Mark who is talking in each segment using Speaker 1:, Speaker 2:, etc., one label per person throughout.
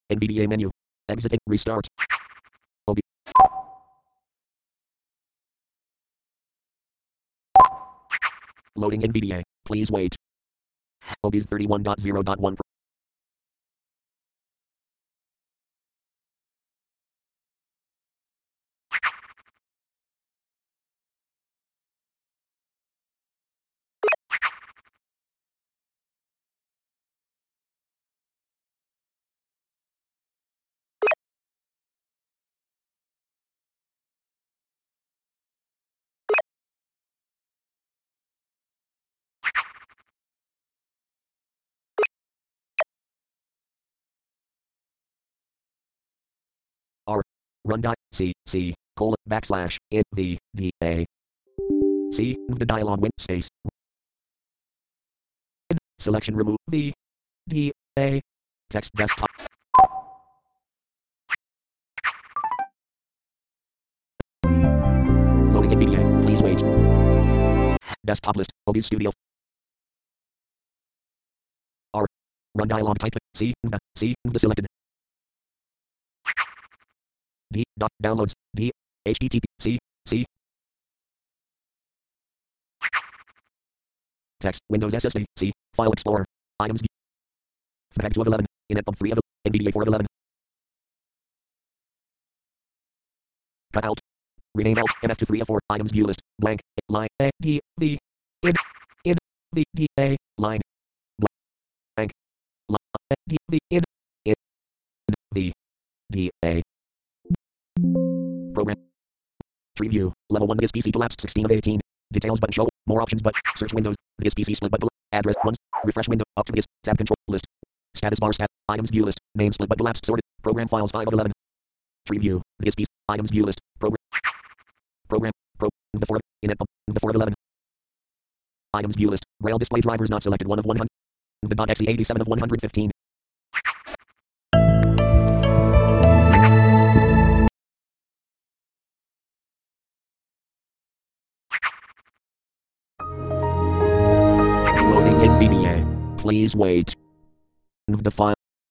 Speaker 1: NVDA menu. Exit and restart. OB. Loading NVDA. Please wait. OBS 31.0.1. R. Run dot C C colon backslash in the D A C the dialog win space selection remove the D A text desktop loading NVDA. Please wait. Desktop list OBS Studio R. Run dialog type C the selected D dot downloads D HTTP C text Windows SSD C File Explorer items FAG 2 of 11 Inetpub 3 of NVDA 4 of 11 cut out rename alt MF to 3 of 4 items view list blank line A D the in the D A line blank line D the in the D A program tree view level 1 this PC collapsed 16 of 18 details button show more options but search windows this PC split button address once refresh window up to this tab control list status bar stat items view list name split but collapsed sorted program files 5 of 11 tree view this PC items view list program the 4 in it the 4 of 11 items view list rail display drivers not selected 1 of 100 the .exe 87 of 115 loading NVDA. Please wait. The file.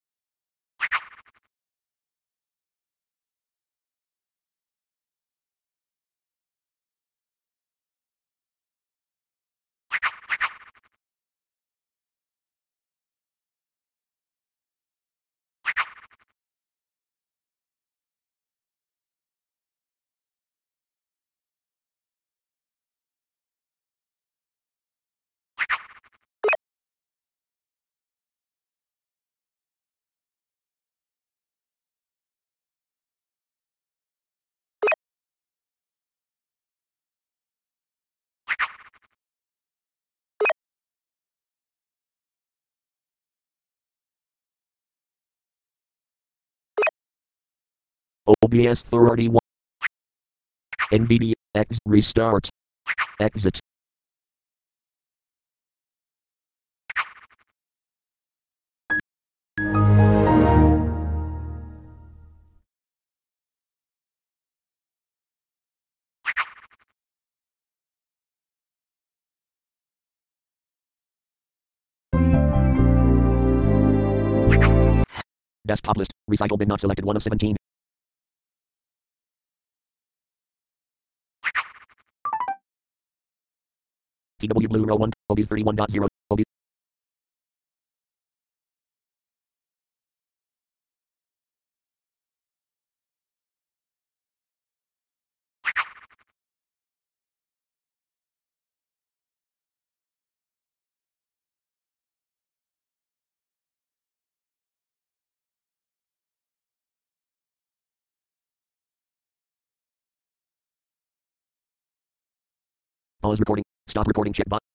Speaker 1: OBS 31. NVDA X restart. Exit. Desktop list. Recycle bin not selected 1 of 17. TW Blue Row 1. OBS 31.0. OBS. Pause recording. Stop recording checkbox.